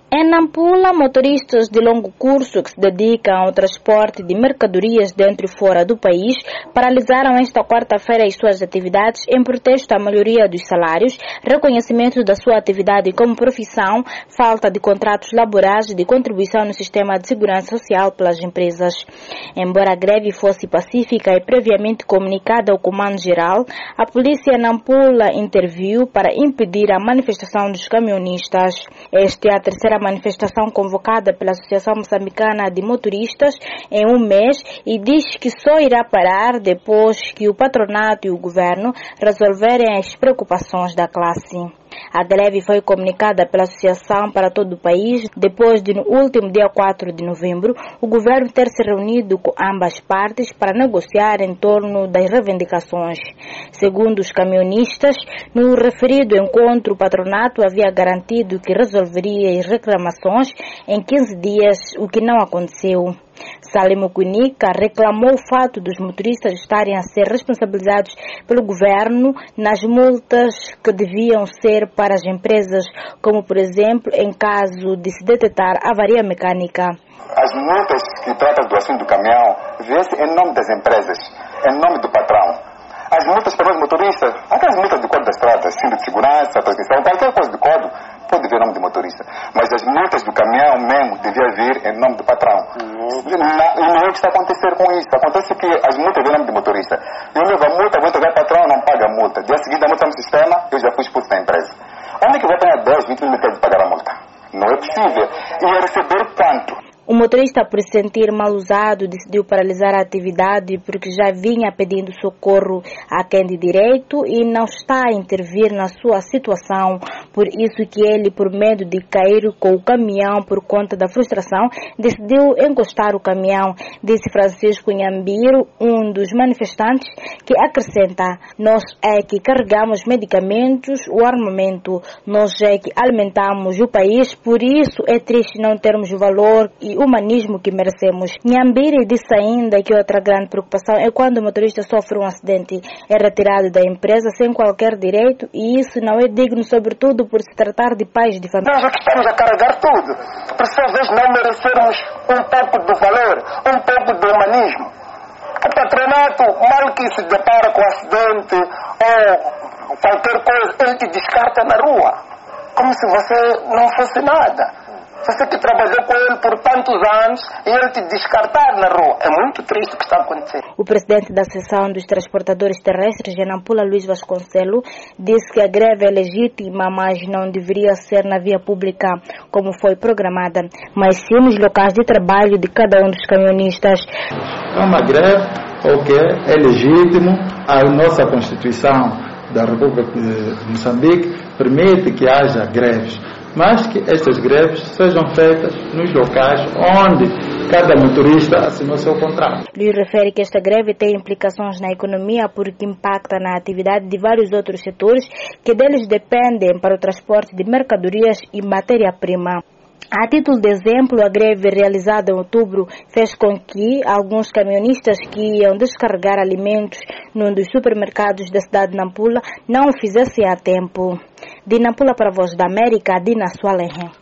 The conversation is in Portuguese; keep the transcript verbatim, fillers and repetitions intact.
Em Nampula, motoristas de longo curso que se dedicam ao transporte de mercadorias dentro e fora do país paralisaram esta quarta-feira as suas atividades em protesto à melhoria dos salários, reconhecimento da sua atividade como profissão, falta de contratos laborais e de contribuição no sistema de segurança social pelas empresas. Embora a greve fosse pacífica e previamente comunicada ao Comando-Geral, a polícia em Nampula interviu para impedir a manifestação dos caminhonistas. Esta é a terceira manifestação convocada pela Associação Moçambicana de Motoristas em um mês e diz que só irá parar depois que o patronato e o governo resolverem as preocupações da classe. A greve foi comunicada pela Associação para todo o país depois de, no último dia quatro de novembro, o governo ter se reunido com ambas partes para negociar em torno das reivindicações. Segundo os caminhonistas, no referido encontro, o patronato havia garantido que resolveria as reclamações em quinze dias, o que não aconteceu. Salimo Kunika reclamou o fato dos motoristas estarem a ser responsabilizados pelo governo nas multas que deviam ser para as empresas, como por exemplo em caso de se detectar avaria mecânica. As multas que tratam do assunto do caminhão vê-se em nome das empresas, em nome do patrão. As multas para os motoristas, aquelas multas do Código da Estrada, cinto de segurança, transmissão, qualquer coisa do código, pode vir em nome do motorista. Mas as multas do caminhão mesmo devia vir em nome do patrão. Uhum. E não é o que está a acontecer com isso. Acontece que as multas vêm em nome do motorista. Eu levo a multa, vou entregar o patrão, não paga a multa. Dia seguinte a multa no sistema, eu já fui expulso da empresa. Onde é que vai ter dez, vinte mil de pagar a multa? Não é possível. E é receber quanto? O motorista, por se sentir mal usado, decidiu paralisar a atividade porque já vinha pedindo socorro a quem de direito e não está a intervir na sua situação. Por isso que ele, por medo de cair com o caminhão por conta da frustração, decidiu encostar o caminhão, disse Francisco Nhambiro, um dos manifestantes, que acrescenta: nós é que carregamos medicamentos, o armamento, nós é que alimentamos o país, por isso é triste não termos o valor e humanismo que merecemos. Nhambiri disse ainda que outra grande preocupação é quando o motorista sofre um acidente, é retirado da empresa sem qualquer direito e isso não é digno, sobretudo por se tratar de pais de família. Nós aqui estamos a carregar tudo, por sua vez não merecermos um pouco de valor, um pouco de humanismo. O patronato, mal que se depara com um acidente ou qualquer coisa, ele te descarta na rua, como se você não fosse nada. Você que trabalhou com ele por tantos anos e ele te descartar na rua. É muito triste o que está acontecendo. O presidente da Associação dos Transportadores Terrestres de Nampula, Luís Vasconcelos, disse que a greve é legítima, mas não deveria ser na via pública como foi programada, mas sim nos locais de trabalho de cada um dos caminhonistas. É uma greve, ok, é legítimo. A nossa Constituição da República de Moçambique permite que haja greves, mas que estas greves sejam feitas nos locais onde cada motorista assinou seu contrato. Luís refere que esta greve tem implicações na economia porque impacta na atividade de vários outros setores que deles dependem para o transporte de mercadorias e matéria-prima. A título de exemplo, a greve realizada em outubro fez com que alguns caminhonistas que iam descarregar alimentos num dos supermercados da cidade de Nampula não o fizessem a tempo. De Nampula para a Voz da América, Dina Sualenhe.